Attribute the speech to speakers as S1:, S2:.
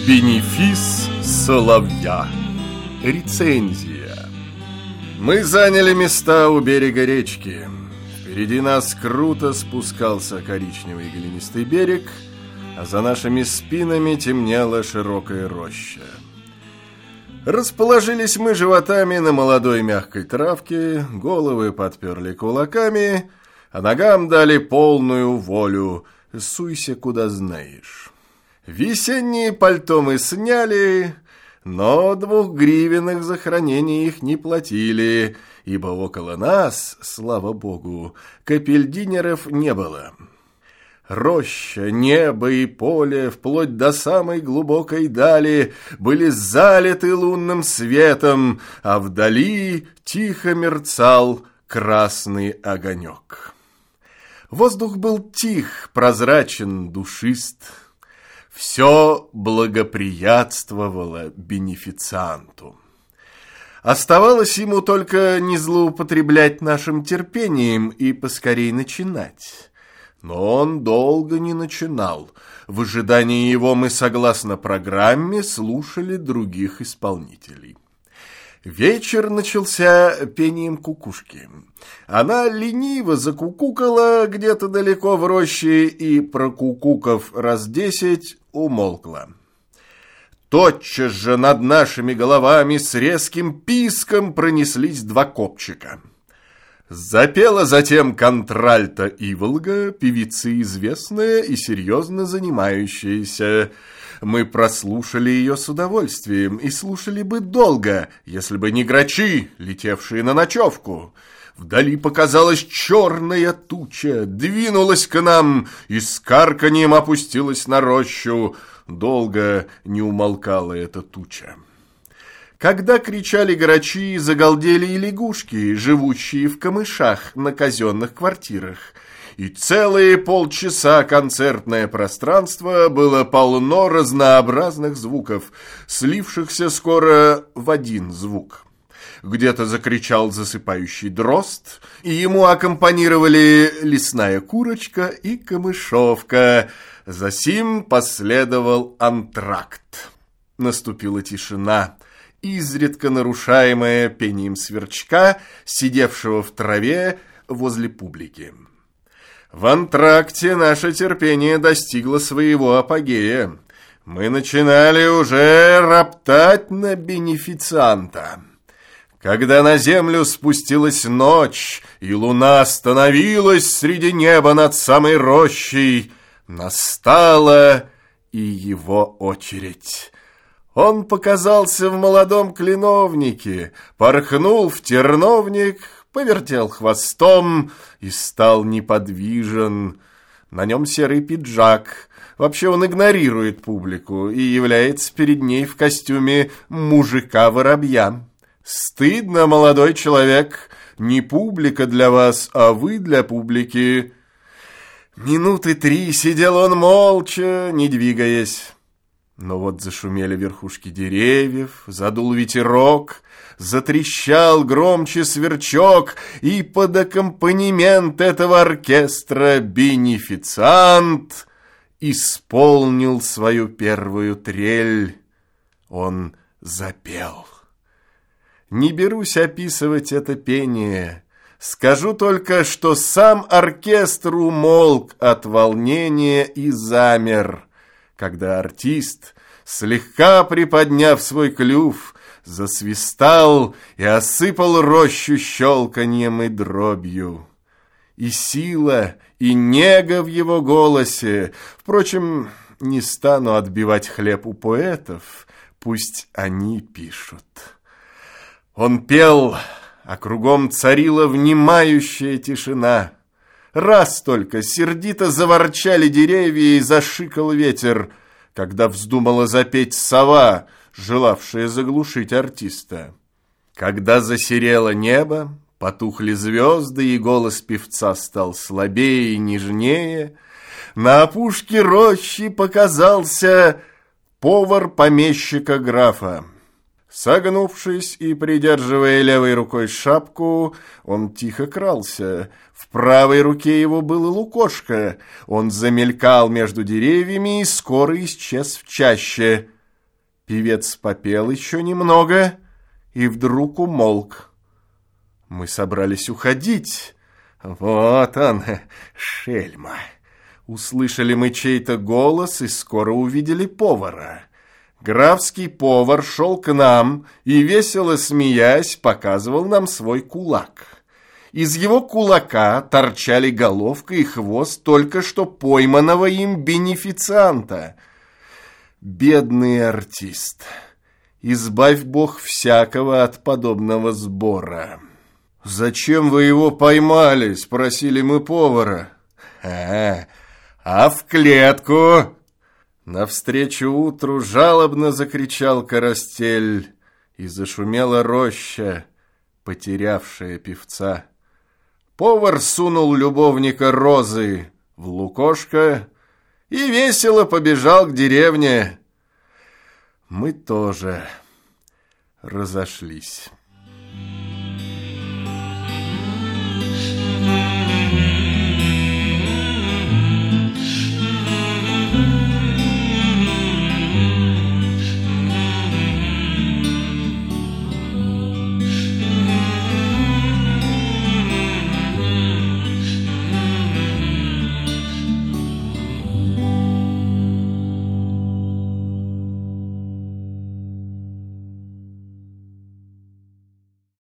S1: Бенефис соловья. Рецензия. Мы заняли места у берега речки. Впереди нас круто спускался коричневый глинистый берег, а за нашими спинами темнела широкая роща. Расположились мы животами на молодой мягкой травке, головы подперли кулаками, а ногам дали полную волю. Суйся, куда знаешь. Весенние пальто мы сняли, но 2 гривенных за хранение их не платили, ибо около нас, слава богу, капельдинеров не было. Роща, небо и поле, вплоть до самой глубокой дали, были залиты лунным светом, а вдали тихо мерцал красный огонек. Воздух был тих, прозрачен, душист. Все благоприятствовало бенефицианту. Оставалось ему только не злоупотреблять нашим терпением и поскорей начинать. Но он долго не начинал. В ожидании его мы, согласно программе, слушали других исполнителей. Вечер начался пением кукушки. Она лениво закукукала где-то далеко в роще и, прокукукав раз 10, умолкла. Тотчас же над нашими головами с резким писком пронеслись 2 копчика. Запела затем контральто Иволга, певица известная и серьезно занимающаяся. Мы прослушали ее с удовольствием и слушали бы долго, если бы не грачи, летевшие на ночевку. Вдали показалась черная туча, двинулась к нам и с карканьем опустилась на рощу. Долго не умолкала эта туча. Когда кричали грачи, загалдели и лягушки, живущие в камышах на казенных квартирах. И целые полчаса концертное пространство было полно разнообразных звуков, слившихся скоро в один звук. Где-то закричал засыпающий дрозд, и ему аккомпанировали лесная курочка и камышовка. Засим последовал антракт. Наступила тишина, изредка нарушаемая пением сверчка, сидевшего в траве возле публики. В антракте наше терпение достигло своего апогея. Мы начинали уже роптать на бенефицианта. Когда на землю спустилась ночь, и луна остановилась среди неба над самой рощей, настала и его очередь. Он показался в молодом кленовнике, порхнул в терновник, повертел хвостом и стал неподвижен. На нем серый пиджак. Вообще он игнорирует публику и является перед ней в костюме мужика-воробья. Стыдно, молодой человек, не публика для вас, а вы для публики. Минуты 3 сидел он молча, не двигаясь. Но вот зашумели верхушки деревьев, задул ветерок, затрещал громче сверчок, и под аккомпанемент этого оркестра бенефициант исполнил свою первую трель. Он запел. Не берусь описывать это пение. Скажу только, что сам оркестр умолк от волнения и замер, когда артист, слегка приподняв свой клюв, засвистал и осыпал рощу щелканьем и дробью. И сила, и нега в его голосе. Впрочем, не стану отбивать хлеб у поэтов, пусть они пишут. Он пел, а кругом царила внимающая тишина. Раз только сердито заворчали деревья и зашикал ветер, когда вздумала запеть сова, желавшая заглушить артиста. Когда засерело небо, потухли звезды, и голос певца стал слабее и нежнее, на опушке рощи показался повар помещика графа. Согнувшись и придерживая левой рукой шапку, он тихо крался. В правой руке его было лукошко. Он замелькал между деревьями и скоро исчез в чаще. Певец попел еще немного и вдруг умолк. Мы собрались уходить. Вот он, шельма. Услышали мы чей-то голос и скоро увидели повара. Графский повар шел к нам и, весело смеясь, показывал нам свой кулак. Из его кулака торчали головка и хвост только что пойманного им бенефицианта. Бедный артист, избавь Бог всякого от подобного сбора. «Зачем вы его поймали?» – спросили мы повара. «А в клетку!» Навстречу утру жалобно закричал карастель, и зашумела роща, потерявшая певца. Повар сунул любовника Розы в лукошко и весело побежал к деревне. Мы тоже разошлись.